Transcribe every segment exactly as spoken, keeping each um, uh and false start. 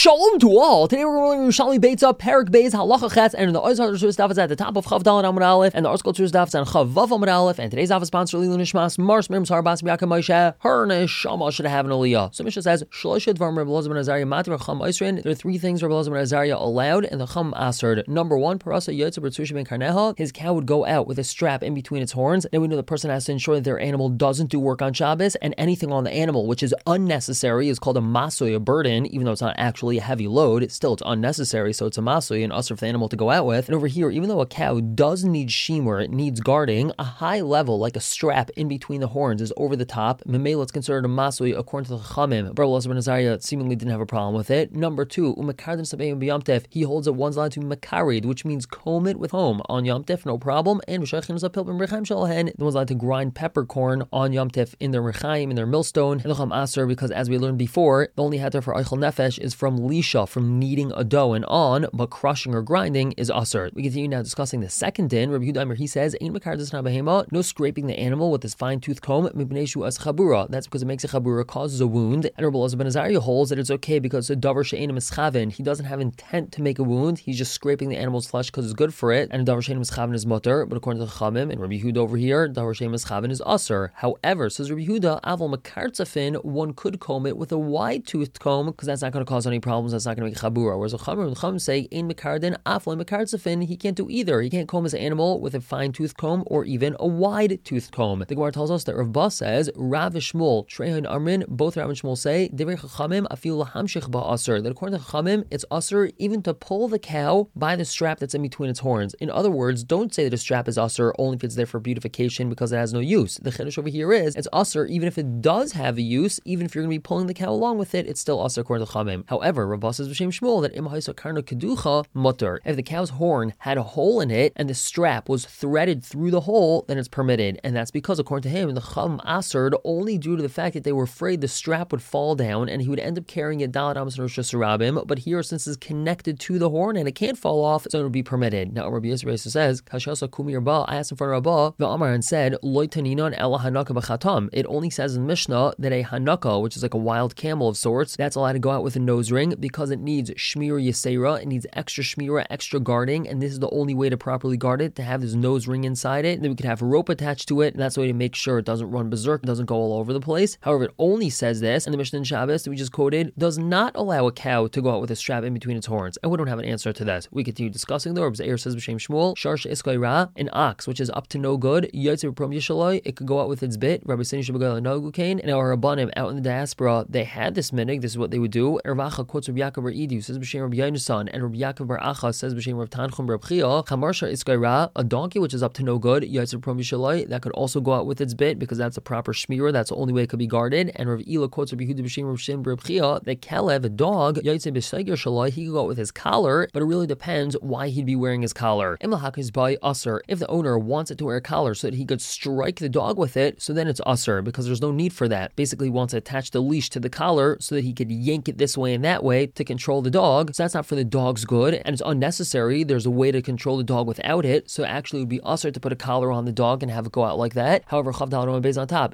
Shalom to all. Today we're going to learn Yerushalmi Beitza, Perik Beis, Halacha Chet, and the Oizar Shus Daf is at the top of Chav Dalet Amud Aleph, and the Article Shus Daf is on Chav Vav Amud Aleph, and today's Daf is sponsored Lilu Nishmas, Mars Mirim Sar Bas B'Yakam Moshe, her Neshama should have an Aliyah. So Mishnah says, Shlosh Dvarim Rabbi Elazar ben Azariah Mati Chacham Oisrin. There are three things Rabbi Elazar ben Azariah allowed, and the Chacham answered. Number one, Parasa Yotze B'Tzushi Ben Karneha. His cow would go out with a strap in between its horns. Then we know the person has to ensure that their animal doesn't do work on Shabbos, and anything on the animal which is unnecessary is called a masoy, a burden, even though it's not actually a heavy load. Still, it's unnecessary, so it's a masoy, an usher for the animal to go out with. And over here, even though a cow does need shimur, it needs guarding, a high level, like a strap in between the horns, is over the top. Memela, it's considered a masoy according to the Chachamim. Rabbi Elazar ben Azariah seemingly didn't have a problem with it. Number two, umekardim sabeim b'yamtef. He holds that one's allowed to makarid, which means comb it with home on yamtef, no problem. And v'shaychim zapil b'mrechaim shalahen. The one's allowed to grind peppercorn on yamtef in their rechaim, in their millstone. And the Chacham aser, because as we learned before, the only heter for eichel nefesh is from lisha, from kneading a dough and on, but crushing or grinding is usher. We continue now discussing the second din. Rabbi Yehuda, he says, "Ein mekardas na behema, no scraping the animal with this fine tooth comb. Mibneshu as chabura. That's because it makes a chabura, causes a wound." And Rabbi Elazar ben Azariah holds that it's okay because a davar she'ein mischavin. He doesn't have intent to make a wound. He's just scraping the animal's flesh because it's good for it. And a davar she'ein mischavin is mutter. But according to the Chachamim and Rabbi Yehuda over here, davar she'ein mischavin is usher. However, says Rabbi Yehuda, aval mekartzafin, one could comb it with a wide toothed comb because that's not going to cause any problems. That's not going to make chabura. Whereas the Chachamim say in mekardin afla mekartzafin, he can't do either. He can't comb his animal with a fine tooth comb or even a wide toothed comb. The Gemara tells us that Rav Ba says Rav Shmuel, Trehan Armin, both Rav and Shmuel say Divrei Chachamim afil lahamshich ba'aser, that according to Chachamim it's aser even to pull the cow by the strap that's in between its horns. In other words, don't say that a strap is aser only if it's there for beautification because it has no use. The chiddush over here is it's aser even if it does have a use, even if you're going to be pulling the cow along with it, it's still aser according to Chachamim. However, Rav Ba says b'shem Shmuel that im ha'isa karno keducha mutter. If the cow's horn had a hole in it and the strap was threaded through the hole, then it's permitted. And that's because, according to him, the Chacham asered only due to the fact that they were afraid the strap would fall down and he would end up carrying it dalat amos and rosh hashanah. But here, since it's connected to the horn and it can't fall off, so it would be permitted. Now, Rabbi Yisrael says, Kashasa kumi Rabba, I asked in front of Rabba, the Amar, and said, Loi taninon ela hanaka b'chatam. It only says in Mishnah that a hanaka, which is like a wild camel of sorts, that's allowed to go out with a nose ring because it needs shmir yisera, it needs extra shmira, extra guarding, and this is the only way to properly guard it, to have this nose ring inside it. And then we could have a rope attached to it, and that's the way to make sure it doesn't run berserk, it doesn't go all over the place. However, it only says this, and the Mishnah in Shabbos that we just quoted does not allow a cow to go out with a strap in between its horns, and we don't have an answer to that. We continue discussing though. Rabbi Zeir says b'shem Shmuel, Sharsh Iskay Ra, an ox which is up to no good, Yotze B'Prom Yishaloi, it could go out with its bit. Rabbi Sini Shabbagal Nogukain, and our Rabbanim out in the diaspora, they had this minig, this is what they would do. Ervacha quotes Rabbi Yaakov Bar Idu, says b'shem Rabbi Yonasan, and Rabbi Yaakov Bar Acha says b'shem Rav Tanchum Bar Chia, Chamarsha Iskay Ra, a donkey which is up to no good, Yotze B'Prom Yishaloi, that could also go out with its bit because that's a proper shmira, that's the only way it could be guarded. And Rav Ila quotes Rabbi Yehuda b'shem Rav Shem Bar Chia, that Kalev, a dog, Yotze B'Seiger Shaloi, he could go out with his collar, but it really depends why he'd be wearing his collar. Imlahak by usher. If the owner wants it to wear a collar so that he could strike the dog with it, so then it's usher because there's no need for that. Basically, he wants to attach the leash to the collar so that he could yank it this way and that way to control the dog. So that's not for the dog's good, and it's unnecessary. There's a way to control the dog without it, so actually it would be usher to put a collar on the dog and have it go out like that. However, Chav Dalet Amud Beis on top,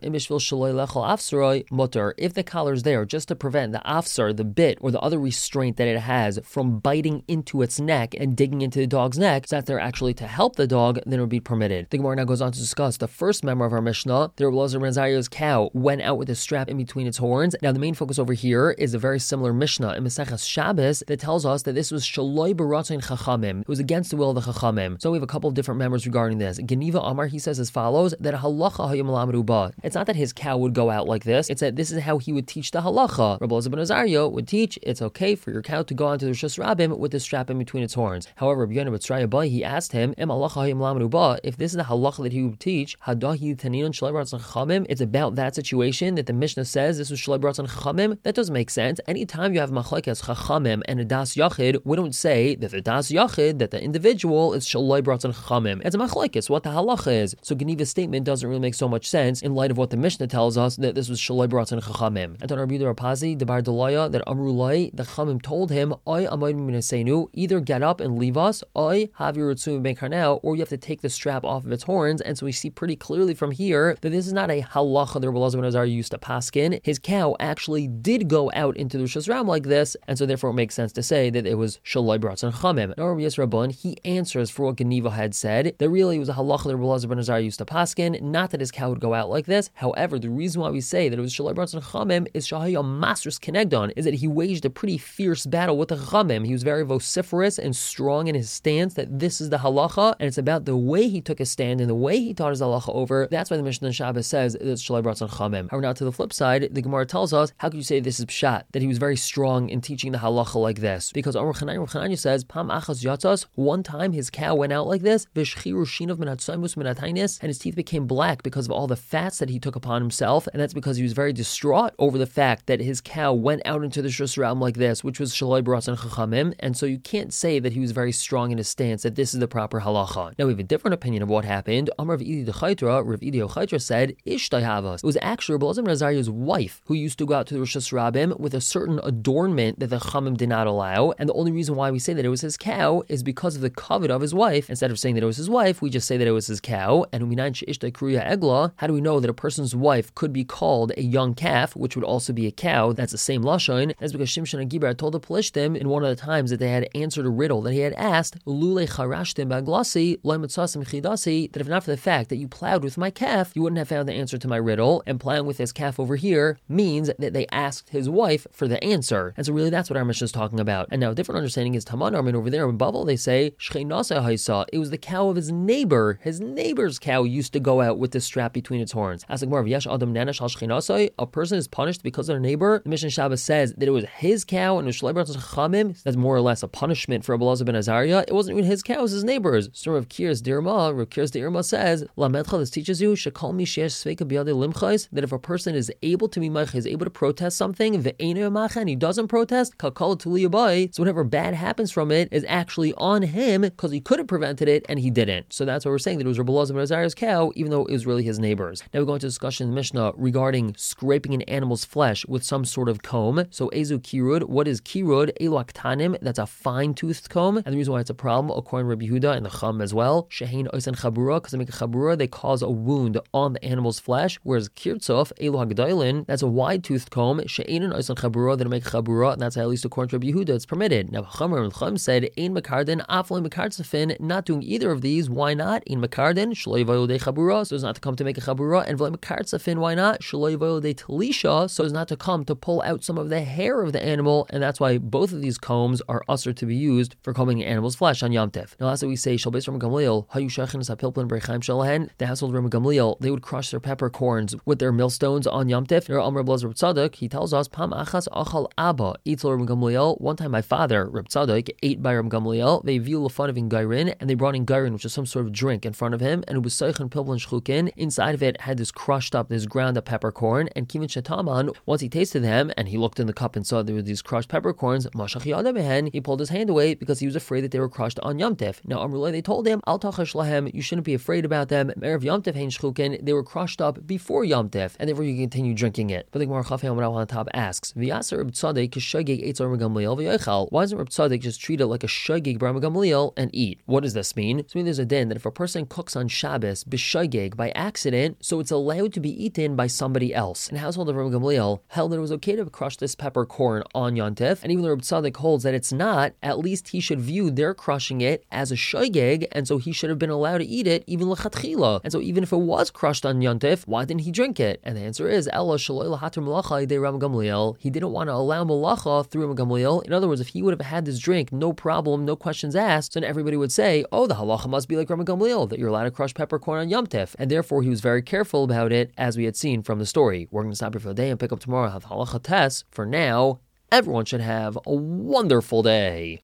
mutter. If the collar's there just to prevent the afsar, the bit, or the other restraint that it has from biting into its neck and digging into the dog's neck, so that they're actually to help the dog, then it would be permitted. The Gemara now goes on to discuss the first member of our Mishnah. The Rabbi Elazar ben Azariah's cow went out with a strap in between its horns. Now the main focus over here is a very similar Mishnah in Maseches Shabbos that tells us that this was shaloi b'ratzain chachamim. It was against the will of the chachamim. So we have a couple of different members regarding this. Geniva Amar, he says as follows, that halacha hayom lamedu ba. It's not that his cow would go out like this, it's that this is how he would teach the halacha. Rabbi Elazar ben Azariah would teach it's okay for your cow to go onto the Rishus Rabbim with the strap in between its horns. However, Rabbi Yonah B'Tzraya Bai, he asked him, Em halacha hayom lamedu ba, if this is the halacha that he would teach, hadahi taninon shalei b'ratzon chachamim, it's about that situation that the Mishnah says this was shalei b'ratzon chachamim. That doesn't make sense. Anytime you have machlekes chachamim and a das yachid, we don't say that the das yachid, that the individual is shalei b'ratzon chachamim. It's a machlekes, what the halacha is. So Geniva's statement doesn't really make so much sense in light of what the Mishnah tells us that this was shalei b'ratzon chachamim. And on Rabbi Yehuda Rapazi, the Bar Delaya, that Amru Lai, the chachamim told him, I amayim minasenu, either get up and leave us, I have your ritzum ben karnel, or you have to take the strap off of its horns. And so we see pretty clearly from here that this is not a halacha that Rabbi Elazar ben Azariah used to paskin. His cow actually did go out into the Rishus Ram like this, this, and so therefore it makes sense to say that it was Shaloi B'Ratzon Chamim. Now Rabbi Yisrael Bun, he answers for what Geniva had said, that really it was a halacha that Rabbi Elazar ben Azariah used to paskin, not that his cow would go out like this. However, the reason why we say that it was Shaloi B'Ratzon Chamim is Shahaya Masrus Kenegdon, is that he waged a pretty fierce battle with the Chamim. He was very vociferous and strong in his stance that this is the halacha, and it's about the way he took his stand and the way he taught his halacha over. That's why the Mishnah Shabbos says that it's Shaloi B'Ratzon Chamim. However, now to the flip side, the Gemara tells us, how could you say this is pshat, that he was very strong in teaching the halacha like this? Because Amar Chananya Chananya says, Pam achas yatzas, one time his cow went out like this, v'shchiru shinav min hatzaimus min hatainis, and his teeth became black because of all the fats that he took upon himself, and that's because he was very distraught over the fact that his cow went out into the Shus realm like this, which was Shaloi B'Ratzon Chachamim, and so you can't say that he was very strong in his stance, that this is the proper halacha. Now we have a different opinion of what happened. Amar Rav Idi Dechaitra, Rav Idi Dechaitra said, Ishtay Havas. It was actually Rabbi Elazar ben Azariah's wife who used to go out to the Rosh Hashanah with a certain adornment that the Chamim did not allow, and the only reason why we say that it was his cow is because of the covet of his wife. Instead of saying that it was his wife, we just say that it was his cow. And how do we know that a person's wife could be called a young calf, which would also be a cow? That's the same lashon. That's because Shimshon HaGibar told the Pelishtim in one of the times that they had answered a riddle that he had asked, Lule charashtim baglasi, loy mitzasim chidasi, that if not for the fact that you plowed with my calf, you wouldn't have found the answer to my riddle. And plowing with his calf over here means that they asked his wife for the answer. And so really that's what our Mishnah is talking about. And now a different understanding is Taman Armin over there in Bavel, they say, Shchenasa Haisa, it was the cow of his neighbor. His neighbor's cow used to go out with the strap between its horns. As like more of Yesh Adam Nanash Al Shchenasai, a person is punished because of their neighbor. The Mishnah Shabbos says that it was his cow and it was Shaloi B'Ratzon Chachamim. That's more or less a punishment for Rabbi Elazar ben Azariah. It wasn't even his cow, it was his neighbor's. So Rav Kiras Dirma, Rav Kiras Dirma says, Lamedcha, this teaches you, Shekal mi sheyesh sveika b'yadei limchais, that if a person is able to be meicha, is able to protest something, ve'einu macha, and he doesn't protest, kakal tuliyabai, so whatever bad happens from it is actually on him because he could have prevented it and he didn't. So that's why we're saying that it was Rabbi Elazar ben Azariah's cow, even though it was really his neighbor's. Now we go into a discussion in the Mishnah regarding scraping an animal's flesh with some sort of comb. So ezu kirud, what is kirud? Elu aktanim, that's a fine-toothed comb, and the reason why it's a problem, according to Rabbi Yehuda and the Chum as well, shehein oisen chabura, because they make a chabura, they cause a wound on the animal's flesh, whereas kirtzof, elu hagdailin, that's a wide-toothed comb, she'ein oisen chabura, they don't make a chabura, and that's how, at least according to Rabbi Yehuda, it's permitted. Now Chum and Chum said, ein makardin, aflin makartzafin, not doing either of these, why not? Ein makardin, shaloi vayodei chabura, so it's not to come to make a chabura, and v'lei makartzafin, why not? Shaloi vayodei talisha, so it's not to come to pull out some of the hair of the animal, and that's why both of these combs are usher to be used for combing an animal's flesh on Yom Tov. Now, also we say, Shal Beis Rabbi Gamliel, Hayu Shachin Sapilpin Breichaim Shalahen, the household of Rabbi Gamliel, they would crush their peppercorns with their millstones on Yom Tov. Now, Amr Blazer Reb Tzadok, he tells us, Pam Achas Achal Abba, Eitzol Rabbi Gamliel. One time, my father, Reb Tzadok, ate by Rabbi Gamliel. They view lefanav in gairin, and they brought in gairin, which is some sort of drink, in front of him, and it was Seichin Pilpin Shchukin. Inside of it had this crushed up, this ground up peppercorn, and Kivin Shetaman, once he tasted them, and he looked in the cup and saw there were these crushed peppercorns, Mashach Yada Behen, he pulled his hand away because he was afraid that they were crushed on Yom Tov. Now, Amrullah, they told him, Al Tachash Lahem, you shouldn't be afraid about them. Erev Yom Tov Hein Shchukin, they were crushed up before Yom Tov, and therefore you continue drinking it. But the Gemara Chaf Yom on top asks, V'yasar Reb Tzadok k'shagig eitzar Reb Gamliel v'yochal. Why doesn't Reb Tzadok just treat it like a shagig by Reb Gamliel and eat? What does this mean? So I mean, there's a din that if a person cooks on Shabbos b'shagig by accident, so it's allowed to be eaten by somebody else. And the household of Reb Gamliel held that it was okay to crush this peppercorn on Yom Tov, and even though Reb Tzadok holds that it's not, at least he should view their crushing it as a shagig, and so he should have been allowed to eat it even lechatchila. And so even if it was crushed on Yom Tov, why didn't he drink it? And the answer is Ella shaloi lahater malacha de Reb Gamliel. He didn't want to allow malacha through Reb Gamliel. In other words, if he would have had this drink, no problem, no questions asked, then everybody would say, oh, the halacha must be like Reb Gamliel, that you're allowed to crush peppercorn on Yom Tov. And therefore he was very careful about it, as we had seen from the story. We're going to stop here for the day and pick up tomorrow. Have halacha test. For now, everyone should have a wonderful day.